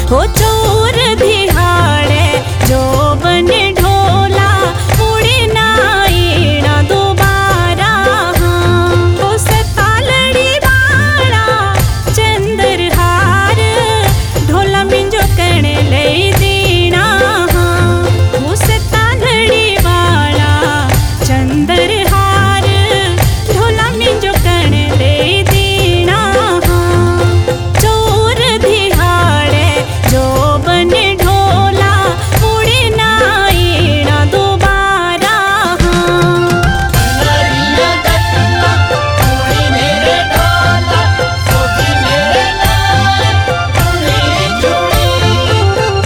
हो चोर दिहाड़े जो बन ढोला उड़े ना ईड़ा दोबारा हो सतालड़ी वाला चंद्रहार ढोला मिंजो कण ले दीना हो सतालड़ी वाला चंद्रहार ढोला मिंजो कण ले दीना चोर दिहाड़े जो बन ढोला उड़े ना ईड़ा दोबारा नरिया गट्टा उड़ी मेरे ढोला सोगी मेरे लाल उड़ी चूड़ी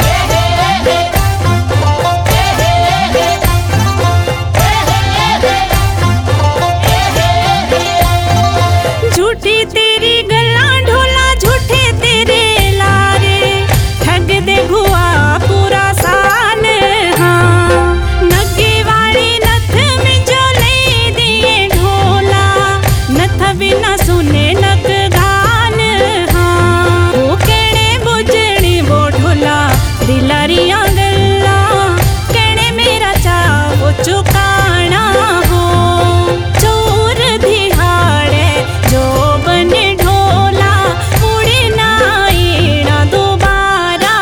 झूठी तेरी गल्ला ढोला झूठे तेरे लारे ठग दे भुआ पूरा साल हाँ नगे वाली नथ में जो ले दिए ढोला नथ बिना सुने नग गान हाँ वो कहने बुझनी वो ढोला दिलारियां गल्ला कहने मेरा चाव चुकाना हो चोर दिहाड़े जो बन ढोला उड़े ना ईड़ा दोबारा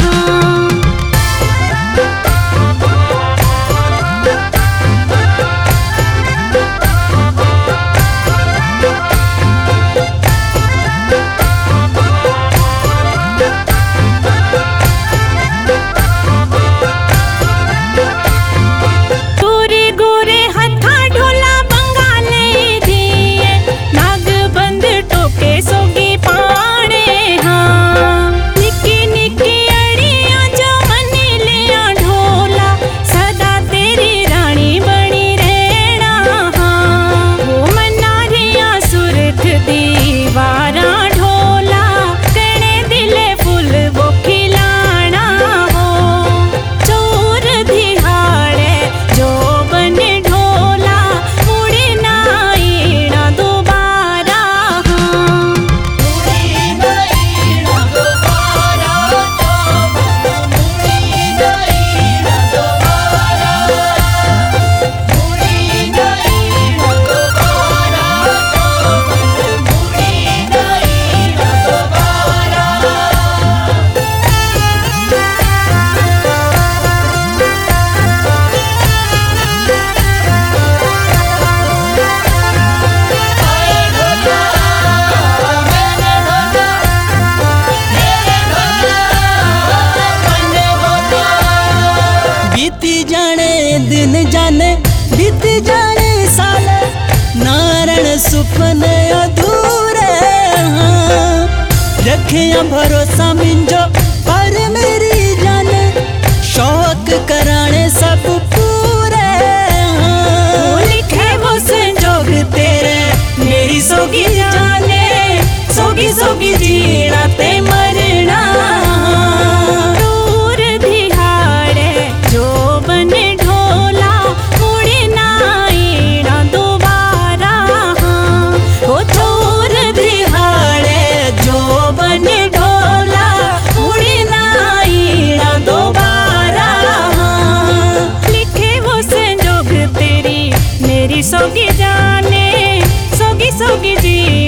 गोरे गोरे हथा ढोला बंगाले दिए नाग बंद टोके सोगी पाने हाँ निकी निकी अड़ियां जो मनी लिया ढोला सदा तेरी रानी बनी रहना हाँ वो मनारियां सुरख दीवारा ढोला कने दिले फुल वो खिलाना हो चोर दिहाड़े जो बन ढोला उड़े ना ईड़ा दोबारा उड़ी गई ना दोबारा उड़ी गई ना दोबारा उड़ी गई ना दोबारा उड़ी गई ना दोबारा आए ढोला मेरे ढोला मेरे ढोला बने ढोला बीती जाने दिन जाने बीती जाने साल नारण सुपने अधूरे हाँ रखिया भरोसा मिंजो पर मेरी जान शौक कराने सब पूरे हाँ लिखे वो संजोग तेरे मेरी सोगी जाने सोगी सोगी जीना ते मरना चोर दिहाड़े जो बन ढोला उड़े ना ईड़ा दोबारा हो चोर दिहाड़े जो बन ढोला उड़े ना ईड़ा दोबारा लिखे वो संजोग तेरी मेरी सोगी जाने सोगी सोगी जी